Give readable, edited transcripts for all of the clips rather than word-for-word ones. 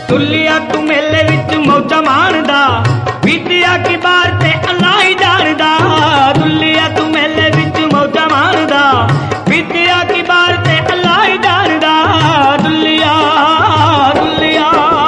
दुलिया तू मेले विच मौजा माणदा, बीतिया की बार ते अल्लाह ही जानदा। दुलिया तू मेले विच मौजा माणदा, बीतिया की बार ते अल्लाह ही जानदा। दुलिया दुलिया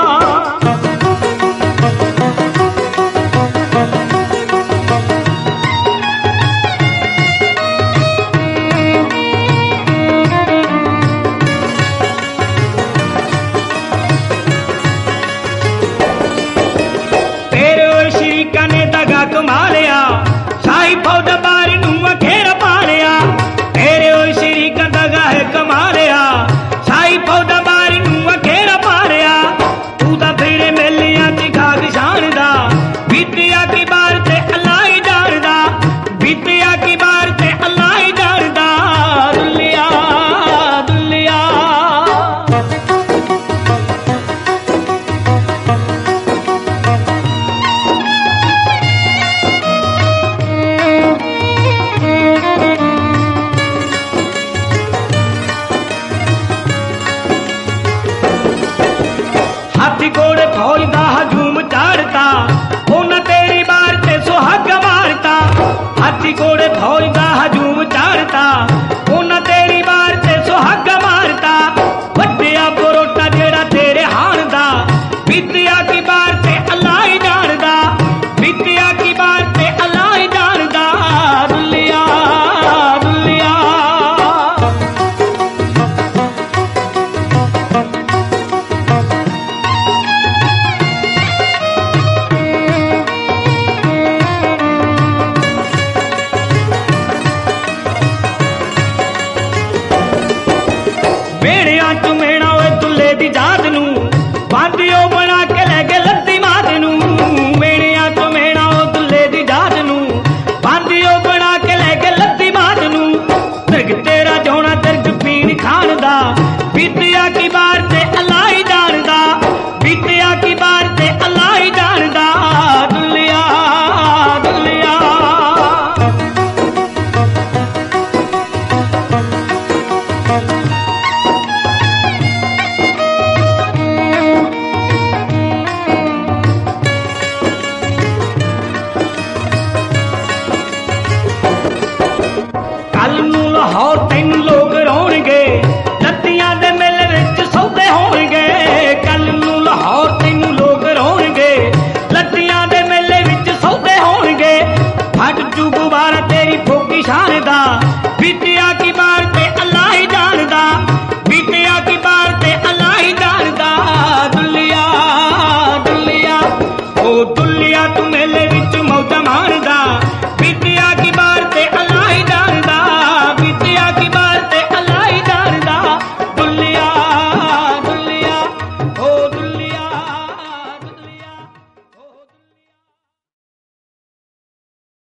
कमा लिया, शाही फौज बारी नूं अखेर पा लिया। तेरे ओ शरीक दगा है कमा लिया, शाही फौज बारी नूं अखेर पा लिया। तू तां फिरे मेलियां च खाक छाणदा, बीतिया की बार ते अल्लाह ही जानदा। बीतिया की बार ते अल्लाह ही जानदा। दुलिया दुलिया हाथी घोड़े फौज दा हजूम चाड़ता, उन्हें तेरी बार ते सुहाग मारता। हाथी घोड़े फौज दा हजूम चाड़ता, उन्हें तेरी बार ते सुहाग मारता। वड्डिया बरोटा जेड़ा तेरे हाण दा, बीतिया की बार ते अल्लाह ही जानदा। बीतिया की बार ते अल्लाह ही जानदा। दुलिया दुलिया मेड़िया चुमेड़ा ओए दुल्ले दी जात नूं, बांधियो बना के ले गए लत्ती मात नूं। मेड़िया चुमेड़ा ओ दुल्ले दी जात नूं, बांधियो बना के ले गए लत्ती मात नूं। दर्ग तेरा जोना दर्ग पीण खान दा, बीतिया की बार ते अल्लाह ही जानदा। बीतिया की बार ते अल्लाह ही जानदा। दुलिया दुलिया कल नूं लाहौर तैनूं लोग रोणगे, लत्तियां दे मेले विच सौदे होणगे। कल नूं लाहौर तैनूं लोग रोणगे, लत्तियां दे मेले विच सौदे होणगे। फट जू गुबारा तेरी फोकी शान दा,